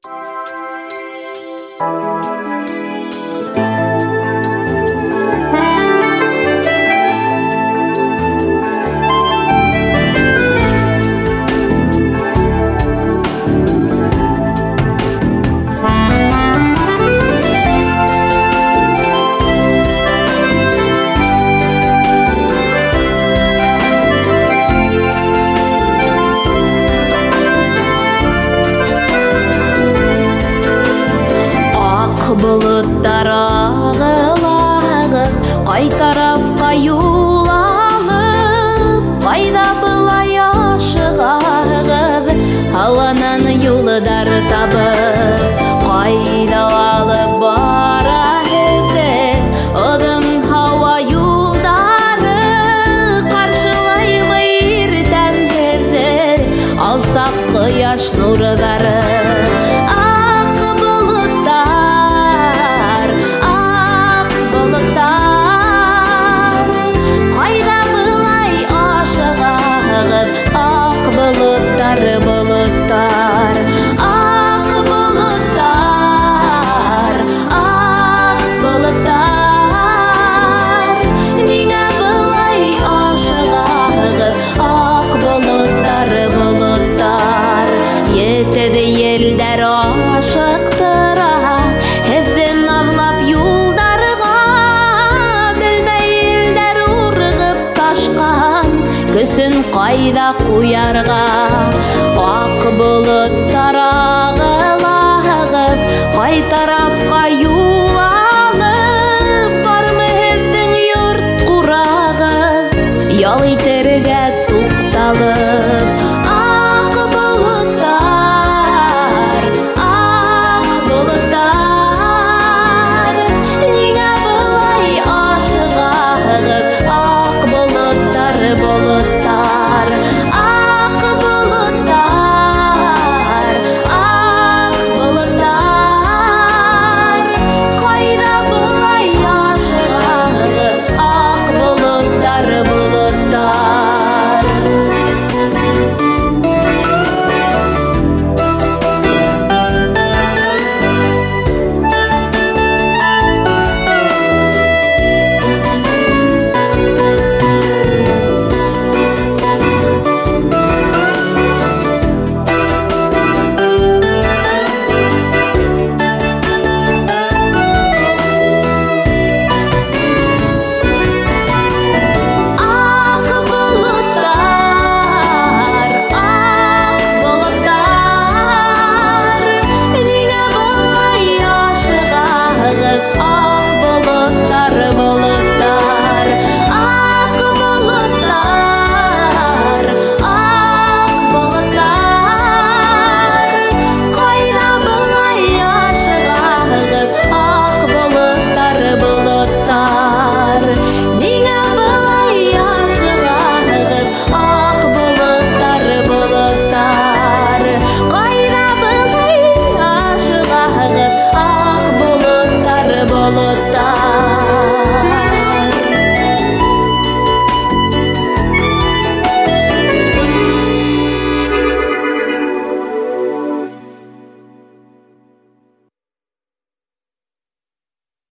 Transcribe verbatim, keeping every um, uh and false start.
Bulutlar ağılağıp, қай тарafқа юл алып, қайда былай ашығағып, ауанан юлдар табып, қайда алып барар еді, odын хауа юлдары, қаршылаймы ертең еді, алсақ құяш нұрдары. Bulutlar, ak bulutlar, ak bulutlar, niye былай ашығағып, ak bulutlar, bulutlar, етеді елдер ашықтыра, хевден авлап юлдарға, білмей елдер ұрғып ташқан, күсін қайда қуярға. Ақ бұлыттар ағылағып, қай тарafқа